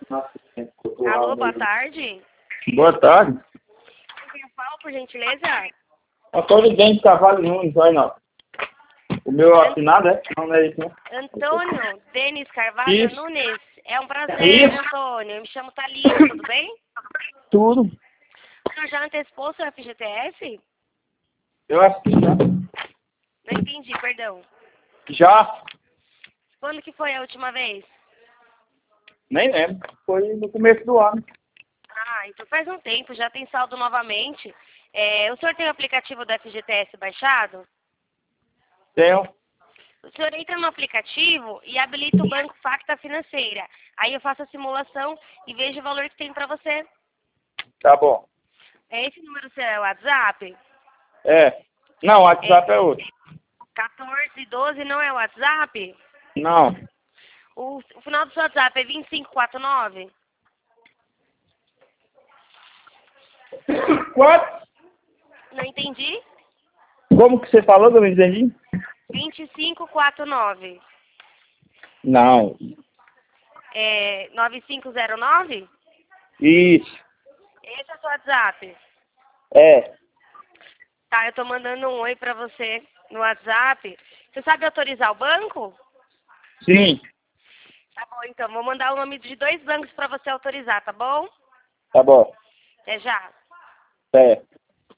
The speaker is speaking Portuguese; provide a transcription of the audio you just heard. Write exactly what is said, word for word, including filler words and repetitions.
Alô, boa tarde. Boa tarde. Quem fala, por gentileza? Antônio Denis Carvalho Nunes, vai não. O meu assinado é? Não, não é isso, né? Antônio Denis Carvalho Isso. Nunes. É um prazer, Isso. Antônio. Eu me chamo Thalita, tudo bem? Tudo. O senhor já antecipou o seu F G T S? Eu acho que já. Não entendi, perdão. Já? Quando que foi a última vez? Nem lembro. Foi no começo do ano. Ah, então faz um tempo, já tem saldo novamente. É, o senhor tem o aplicativo do F G T S baixado? Tenho. O senhor entra no aplicativo e habilita o Banco Facta Financeira. Aí eu faço a simulação e vejo o valor que tem para você. Tá bom. É esse número seu, é o WhatsApp? É. Não, o WhatsApp é, é outro. quatorze doze não é o WhatsApp? Não. O, o final do seu WhatsApp é vinte e cinco quarenta e nove? Quanto? Não entendi? Como que você falou que eu não entendi? vinte e cinco quarenta e nove. Não. É nove cinco zero nove? Isso. Esse é o seu WhatsApp? É. Tá, eu tô mandando um oi pra você no WhatsApp. Você sabe autorizar o banco? Sim. Tá bom, então. Vou mandar o nome de dois bancos pra você autorizar, tá bom? Tá bom. Até já. É.